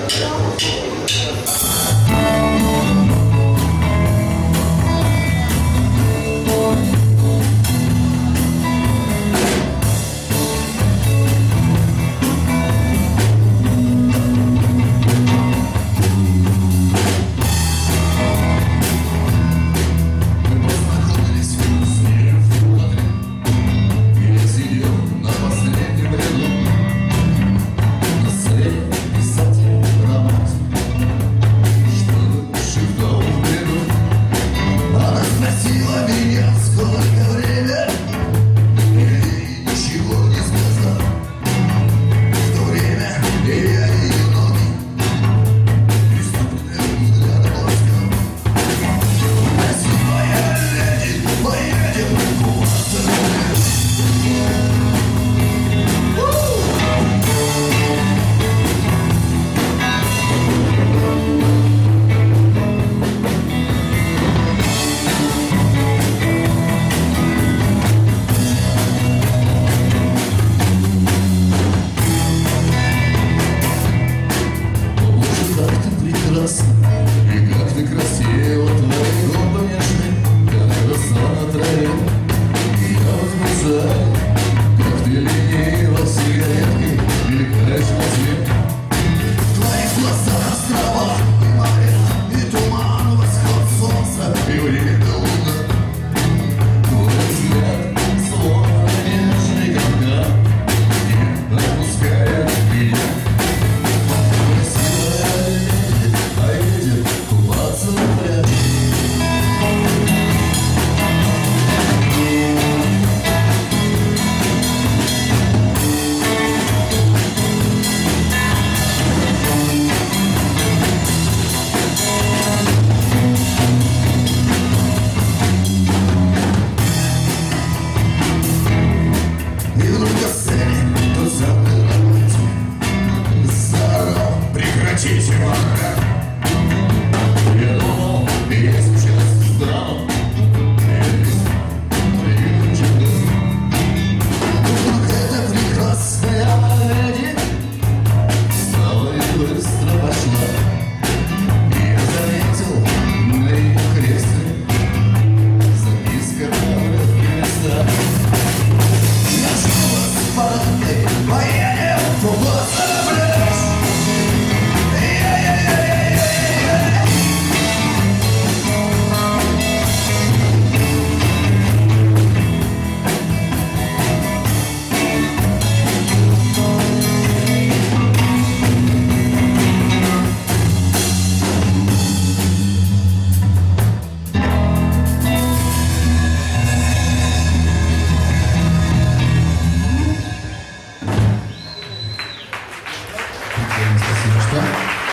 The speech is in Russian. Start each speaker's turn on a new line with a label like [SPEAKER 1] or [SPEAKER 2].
[SPEAKER 1] И как ты красива, твои губы нежны, как роса на траве. И я возбуждаю, как ты лениво сигареткой мелькаешь во тьме.
[SPEAKER 2] В твоих глазах острова и моря, и туман, восход солнца,
[SPEAKER 1] И время луна. Твой взгляд словно нежный капкан, не отпускает меня.
[SPEAKER 2] Прекратите,